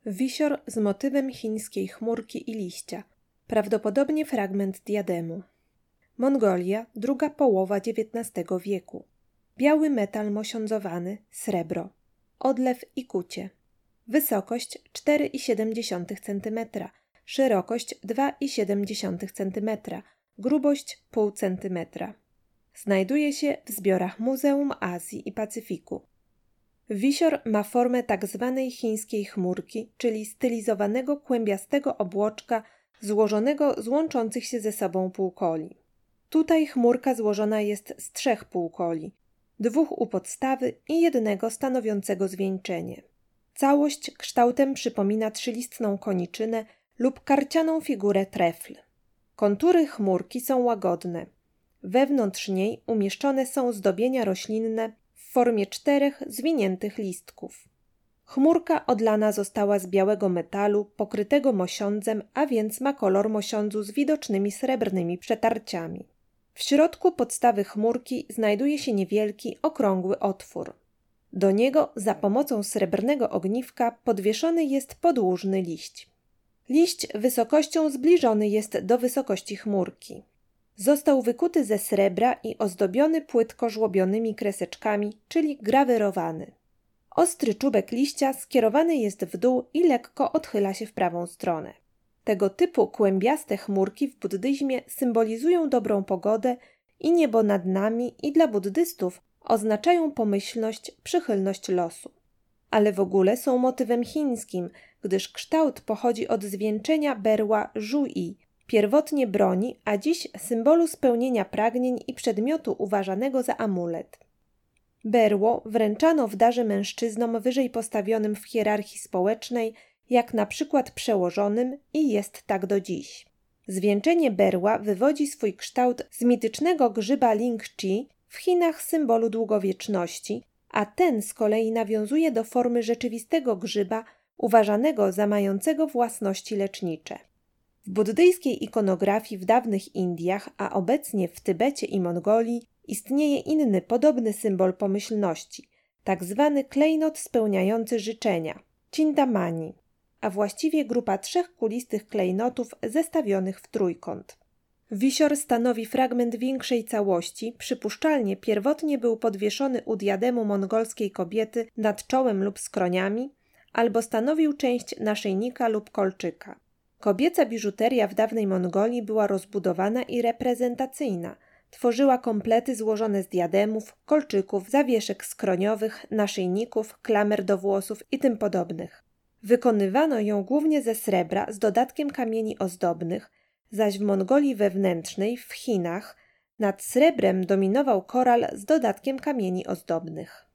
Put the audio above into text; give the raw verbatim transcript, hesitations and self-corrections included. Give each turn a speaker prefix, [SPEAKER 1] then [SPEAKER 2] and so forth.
[SPEAKER 1] Wisior z motywem chińskiej chmurki i liścia, prawdopodobnie fragment diademu. Mongolia, druga połowa dziewiętnastego wieku. Biały metal mosiądzowany, srebro. Odlew i kucie. Wysokość cztery i siedem centymetra, szerokość dwa i siedem centymetra, grubość pół centymetra. Znajduje się w zbiorach Muzeum Azji i Pacyfiku. Wisior ma formę tak zwanej chińskiej chmurki, czyli stylizowanego kłębiastego obłoczka złożonego z łączących się ze sobą półkoli. Tutaj chmurka złożona jest z trzech półkoli, dwóch u podstawy i jednego stanowiącego zwieńczenie. Całość kształtem przypomina trzylistną koniczynę lub karcianą figurę trefl. Kontury chmurki są łagodne. Wewnątrz niej umieszczone są zdobienia roślinne w formie czterech zwiniętych listków. Chmurka odlana została z białego metalu pokrytego mosiądzem, a więc ma kolor mosiądzu z widocznymi srebrnymi przetarciami. W środku podstawy chmurki znajduje się niewielki, okrągły otwór. Do niego za pomocą srebrnego ogniwka podwieszony jest podłużny liść. Liść wysokością zbliżony jest do wysokości chmurki. Został wykuty ze srebra i ozdobiony płytko żłobionymi kreseczkami, czyli grawyrowany. Ostry czubek liścia skierowany jest w dół i lekko odchyla się w prawą stronę. Tego typu kłębiaste chmurki w buddyzmie symbolizują dobrą pogodę i niebo nad nami i dla buddystów oznaczają pomyślność, przychylność losu. Ale w ogóle są motywem chińskim, gdyż kształt pochodzi od zwieńczenia berła zhu-i, pierwotnie broni, a dziś symbolu spełnienia pragnień i przedmiotu uważanego za amulet. Berło wręczano w darze mężczyznom wyżej postawionym w hierarchii społecznej, jak na przykład przełożonym, i jest tak do dziś. Zwieńczenie berła wywodzi swój kształt z mitycznego grzyba Lingqi, w Chinach symbolu długowieczności, a ten z kolei nawiązuje do formy rzeczywistego grzyba, uważanego za mającego własności lecznicze. W buddyjskiej ikonografii w dawnych Indiach, a obecnie w Tybecie i Mongolii, istnieje inny podobny symbol pomyślności, tak zwany klejnot spełniający życzenia, cindamani, a właściwie grupa trzech kulistych klejnotów zestawionych w trójkąt. Wisior stanowi fragment większej całości, przypuszczalnie pierwotnie był podwieszony u diademu mongolskiej kobiety nad czołem lub skroniami, albo stanowił część naszyjnika lub kolczyka. Kobieca biżuteria w dawnej Mongolii była rozbudowana i reprezentacyjna. Tworzyła komplety złożone z diademów, kolczyków, zawieszek skroniowych, naszyjników, klamer do włosów i tym podobnych. Wykonywano ją głównie ze srebra z dodatkiem kamieni ozdobnych, zaś w Mongolii wewnętrznej, w Chinach, nad srebrem dominował koral z dodatkiem kamieni ozdobnych.